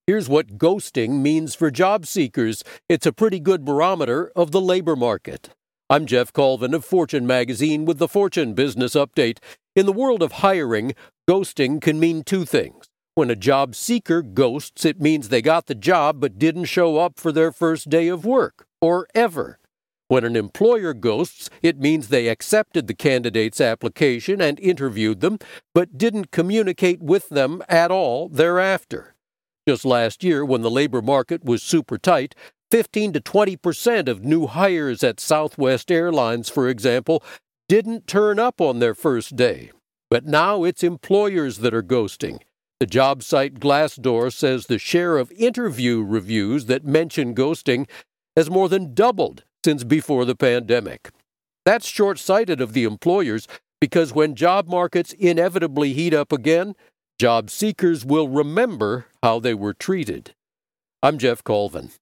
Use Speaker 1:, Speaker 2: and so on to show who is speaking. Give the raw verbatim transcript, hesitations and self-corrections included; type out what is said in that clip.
Speaker 1: Here's what ghosting means for job seekers. It's a pretty good barometer of the labor market. I'm Jeff Colvin of Fortune Magazine with the Fortune Business Update. In the world of hiring, ghosting can mean two things. When a job seeker ghosts, it means they got the job but didn't show up for their first day of work, or ever. When an employer ghosts, it means they accepted the candidate's application and interviewed them, but didn't communicate with them at all thereafter. Just last year, when the labor market was super tight, fifteen to twenty percent of new hires at Southwest Airlines, for example, didn't turn up on their first day. But now it's employers that are ghosting. The job site Glassdoor says the share of interview reviews that mention ghosting has more than doubled since before the pandemic. That's short-sighted of the employers because when job markets inevitably heat up again, job seekers will remember how they were treated. I'm Jeff Colvin.